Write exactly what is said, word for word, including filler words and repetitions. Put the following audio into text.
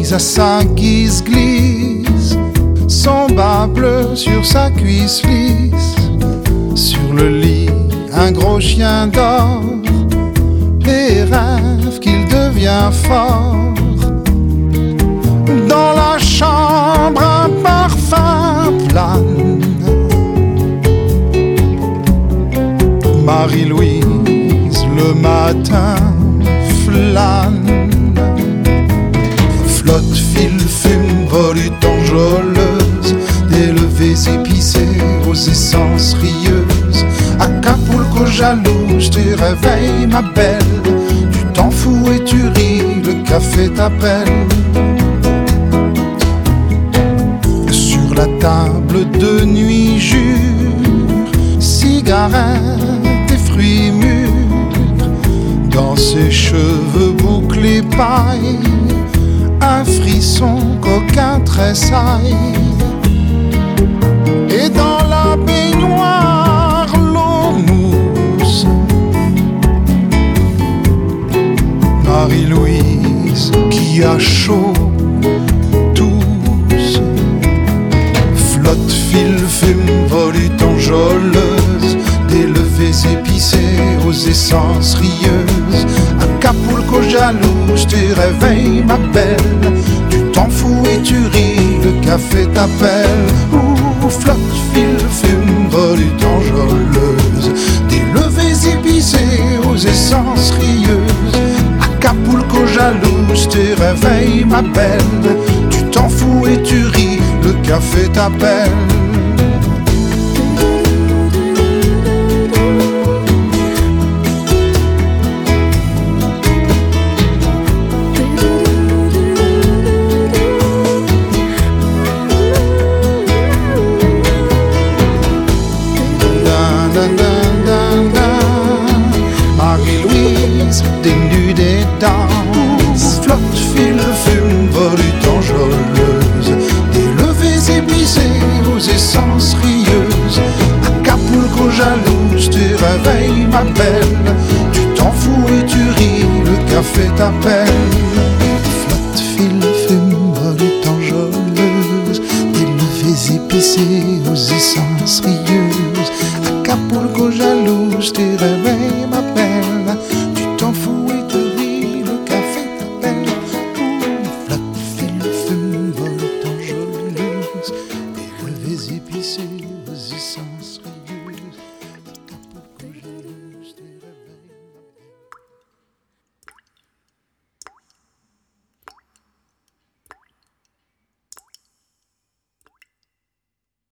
Louise à sa guise glisse son bas bleu sur sa cuisse lisse. Sur le lit, un gros chien dort et rêve qu'il devient fort. Dans la chambre, un parfum plane. Marie-Louise, le matin, flâne. Flotte, file, fume, volute enjôleuse, des levées épicées aux essences rieuses. Acapulco jaloux, je te réveille ma belle. Tu t'en fous et tu ris, le café t'appelle. Sur la table de nuit jure, cigarettes et fruits mûrs. Dans ses cheveux bouclés paille, un frisson qu'aucun tressaille. Et dans la baignoire, l'eau mousse. Marie-Louise qui a chaud, tousse. Flotte, file, fume, volute enjôleuse, des levées épicées aux essences rieuses. Acapulco jaloux, je te réveille ma belle. Tu t'en fous et tu ris, le café t'appelle. Ouh, flotte, file, fume, volute enjôleuse, des levées épicées aux essences rieuses. Acapulco jaloux, je te réveille ma belle. Tu t'en fous et tu ris, le café t'appelle. Marie-Louise, dénude et danse. Flotte, file, fume, volute enjôleuse, des levées épicées aux essences rieuses. Acapulco jaloux, je te réveille ma belle. Tu t'en fous et tu ris, le café t'appelle. Flotte, file, fume, volute enjôleuse, des levées épicées aux essences rieuses. Acapulco jaloux, je te réveille